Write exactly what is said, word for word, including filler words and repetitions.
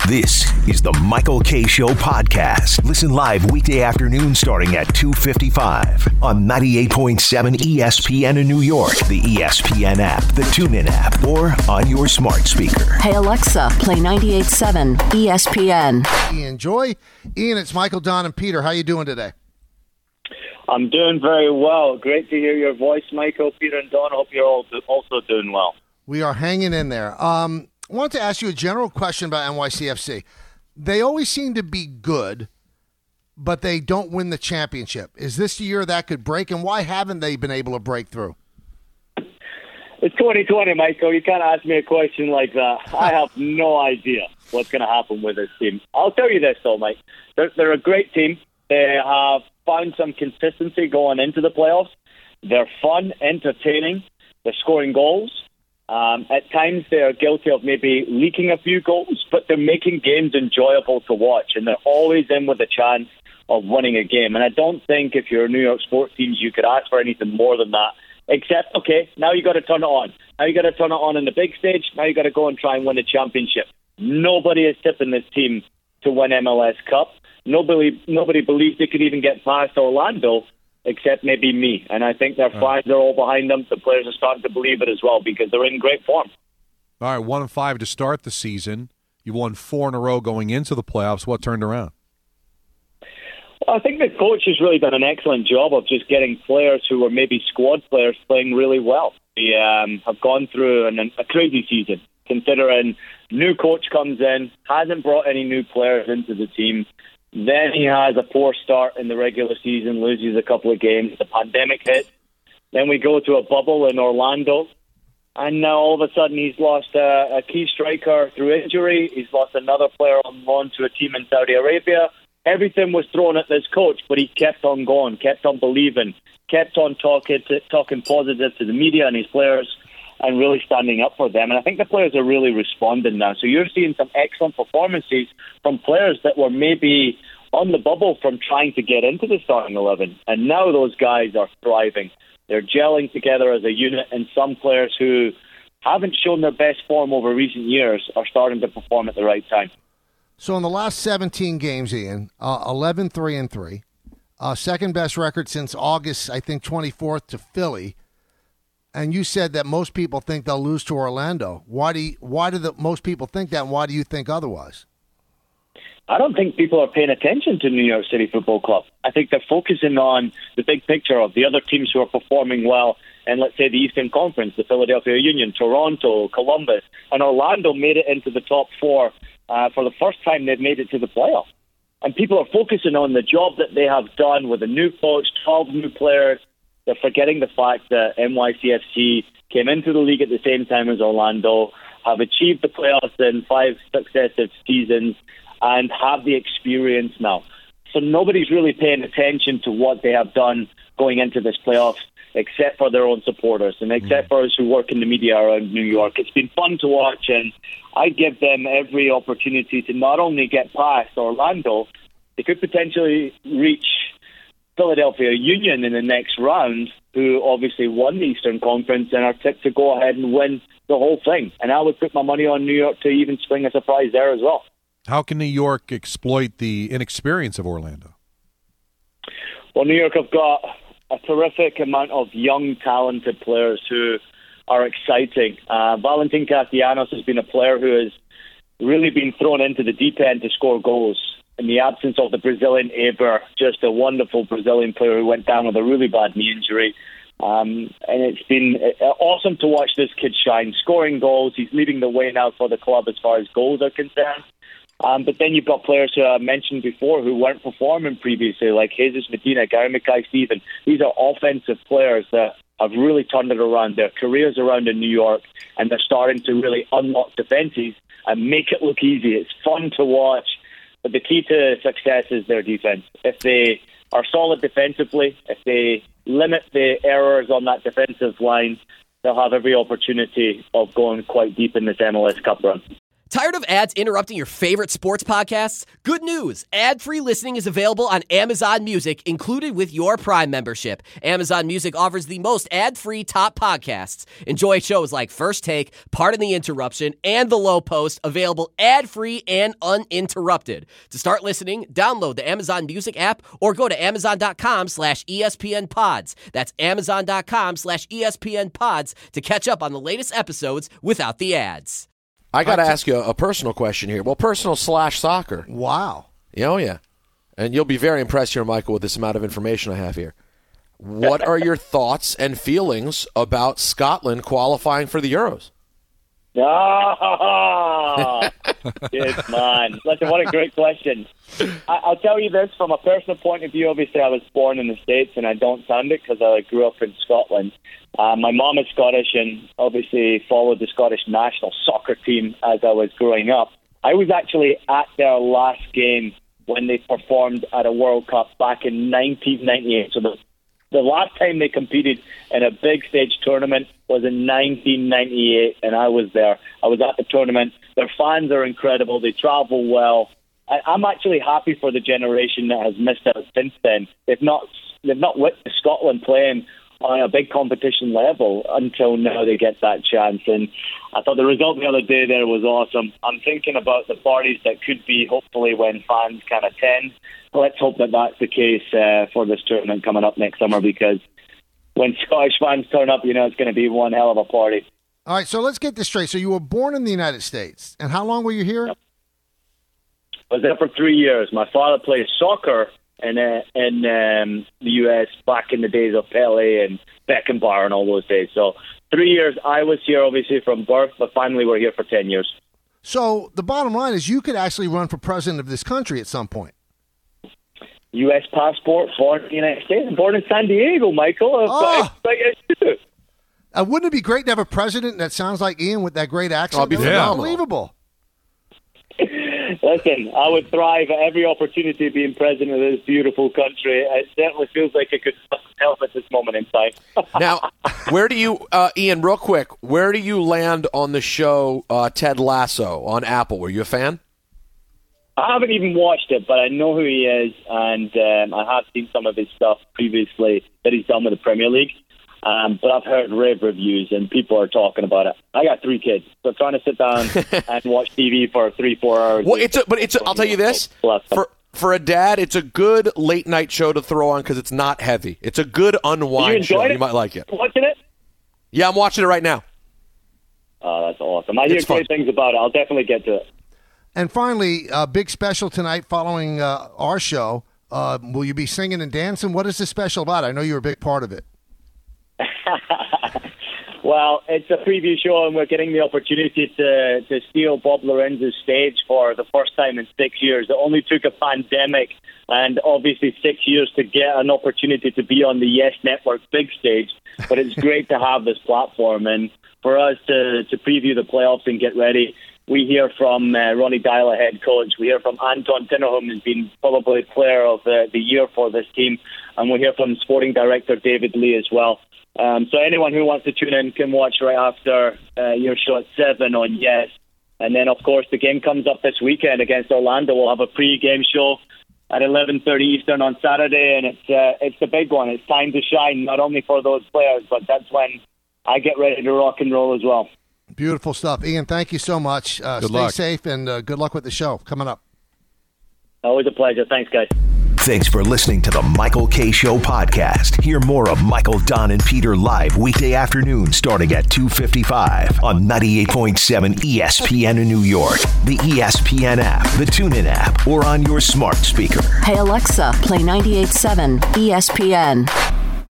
This is the Michael Kay Show podcast. Listen live weekday afternoon starting at two fifty-five on ninety-eight point seven E S P N in New York, the E S P N app, the TuneIn app, or on your smart speaker. Hey Alexa, play ninety-eight point seven E S P N. Ian Joy. Ian, it's Michael, Don, and Peter. How you doing today? I'm doing very well. Great to hear your voice, Michael, Peter, and Don. I hope you're all also doing well. We are hanging in there. Um, I wanted to ask you a general question about N Y C F C. They always seem to be good, but they don't win the championship. Is this the year that could break, and why haven't they been able to break through? It's twenty twenty, Michael. You can't ask me a question like that. I have no idea what's going to happen with this team. I'll tell you this, though, Mike. They're, they're a great team. They have found some consistency going into the playoffs. They're fun, entertaining. They're scoring goals. Um, at times, they are guilty of maybe leaking a few goals, but they're making games enjoyable to watch, and they're always in with a chance of winning a game. And I don't think if you're a New York sports teams, you could ask for anything more than that, except, okay, now you got to turn it on. Now you got to turn it on in the big stage. Now you got to go and try and win a championship. Nobody is tipping this team to win M L S Cup. Nobody, nobody believes they could even get past Orlando, except maybe me. And I think their fans are all behind them. The players are starting to believe it as well because they're in great form. All right, one and five to start the season. You won four in a row going into the playoffs. What turned around? Well, I think the coach has really done an excellent job of just getting players who were maybe squad players playing really well. We um, have gone through an, a crazy season, considering new coach comes in, hasn't brought any new players into the team. Then he has a poor start in the regular season, loses a couple of games. The pandemic hits. Then we go to a bubble in Orlando. And now all of a sudden he's lost a, a key striker through injury. He's lost another player on loan to a team in Saudi Arabia. Everything was thrown at this coach, but he kept on going, kept on believing, kept on talking, to, talking positive to the media and his players and really standing up for them. And I think the players are really responding now. So you're seeing some excellent performances from players that were maybe on the bubble from trying to get into the starting eleven. And now those guys are thriving. They're gelling together as a unit, and some players who haven't shown their best form over recent years are starting to perform at the right time. So in the last seventeen games, Ian, uh, eleven three and three, uh, second best record since August, I think, twenty-fourth to Philly. And you said that most people think they'll lose to Orlando. Why do you, why do the, most people think that, and why do you think otherwise? I don't think people are paying attention to New York City Football Club. I think they're focusing on the big picture of the other teams who are performing well in, let's say, the Eastern Conference, the Philadelphia Union, Toronto, Columbus, and Orlando made it into the top four uh, for the first time they've made it to the playoffs. And people are focusing on the job that they have done with a new coach, twelve new players. They're forgetting the fact that N Y C F C came into the league at the same time as Orlando, have achieved the playoffs in five successive seasons, and have the experience now. So nobody's really paying attention to what they have done going into this playoffs, except for their own supporters and except for us who work in the media around New York. It's been fun to watch, and I give them every opportunity to not only get past Orlando, they could potentially reach Philadelphia Union in the next round, who obviously won the Eastern Conference and are tipped to go ahead and win the whole thing. And I would put my money on New York to even swing a surprise there as well. How can New York exploit the inexperience of Orlando? Well, New York have got a terrific amount of young, talented players who are exciting. Uh, Valentin Castellanos has been a player who has really been thrown into the deep end to score goals. In the absence of the Brazilian Aber, just a wonderful Brazilian player who went down with a really bad knee injury. Um, and it's been awesome to watch this kid shine, scoring goals. He's leading the way now for the club as far as goals are concerned. Um, but then you've got players who I mentioned before who weren't performing previously, like Jesus Medina, Gary Mackay-Steven. These are offensive players that have really turned it around. Their careers around in New York, and they're starting to really unlock defenses and make it look easy. It's fun to watch. But the key to success is their defense. If they are solid defensively, if they limit the errors on that defensive line, they'll have every opportunity of going quite deep in this M L S Cup run. Tired of ads interrupting your favorite sports podcasts? Good news! Ad-free listening is available on Amazon Music, included with your Prime membership. Amazon Music offers the most ad-free top podcasts. Enjoy shows like First Take, Pardon the Interruption, and The Low Post, available ad-free and uninterrupted. To start listening, download the Amazon Music app or go to amazon.com slash ESPN pods. That's amazon.com slash ESPN pods to catch up on the latest episodes without the ads. I got to ask you a personal question here. Well, personal slash soccer. Wow. Yeah, oh, yeah. And you'll be very impressed here, Michael, with this amount of information I have here. What are your thoughts and feelings about Scotland qualifying for the Euros? Ah, good man. Listen, what a great question. I, I'll tell you this from a personal point of view. Obviously, I was born in the States, and I don't sound it because I grew up in Scotland. Uh, my mom is Scottish and obviously followed the Scottish national soccer team as I was growing up. I was actually at their last game when they performed at a World Cup back in nineteen ninety-eight. So the The last time they competed in a big stage tournament was in nineteen ninety-eight, and I was there. I was at the tournament. Their fans are incredible. They travel well. I, I'm actually happy for the generation that has missed out since then. They've not they've not witnessed Scotland playing on a big competition level until now they get that chance. And I thought the result the other day there was awesome. I'm thinking about the parties that could be, hopefully, when fans can attend. Let's hope that that's the case uh, for this tournament coming up next summer, because when Scottish fans turn up, you know it's going to be one hell of a party. All right, so let's get this straight. So you were born in the United States, and how long were you here? Yep. I was there for three years. My father played soccer in uh, in um, the U S back in the days of Pele and Beckenbauer and all those days. So three years. I was here, obviously, from birth, but finally we're here for ten years. So the bottom line is you could actually run for president of this country at some point. U S passport, born in the United States, born in San Diego, Michael. Oh. Like, uh, wouldn't it be great to have a president that sounds like Ian with that great accent? Oh, it'd be That would phenomenal. Unbelievable. Listen, I would thrive at every opportunity of being president of this beautiful country. It certainly feels like it could help at this moment in time. Now, where do you, uh, Ian, real quick, where do you land on the show uh, Ted Lasso on Apple? Were you a fan? I haven't even watched it, but I know who he is, and um, I have seen some of his stuff previously that he's done with the Premier League. Um, but I've heard rave reviews, and people are talking about it. I got three kids, so trying to sit down and watch T V for three, four hours. Well, it's a, but it's. A, I'll tell you this: for for a dad, it's a good late night show to throw on because it's not heavy. It's a good unwind you show. It? You might like it. Watching it? Yeah, I'm watching it right now. Oh, that's awesome! I hear It's great fun. things about it. I'll definitely get to it. And finally, a big special tonight following uh, our show. Uh, will you be singing and dancing? What is this special about? I know you're a big part of it. Well, it's a preview show, and we're getting the opportunity to, to steal Bob Lorenz's stage for the first time in six years. It only took a pandemic and obviously six years to get an opportunity to be on the Yes Network big stage, but it's great to have this platform. And for us to, to preview the playoffs and get ready, we hear from uh, Ronnie Dyla, head coach. We hear from Anton Tinnerholm, who's been probably player of the, the year for this team. And we hear from sporting director David Lee as well. Um, so anyone who wants to tune in can watch right after uh, your show at seven on Yes. And then, of course, the game comes up this weekend against Orlando. We'll have a pre-game show at eleven thirty Eastern on Saturday, and it's uh, it's the big one. It's time to shine, not only for those players, but that's when I get ready to rock and roll as well. Beautiful stuff. Ian, thank you so much. Uh, Good stay luck. safe, and uh, good luck with the show coming up. Always a pleasure. Thanks, guys. Thanks for listening to the Michael K. Show podcast. Hear more of Michael, Don, and Peter live weekday afternoons starting at two fifty-five on ninety-eight point seven E S P N in New York, the E S P N app, the TuneIn app, or on your smart speaker. Hey Alexa, play ninety-eight point seven E S P N.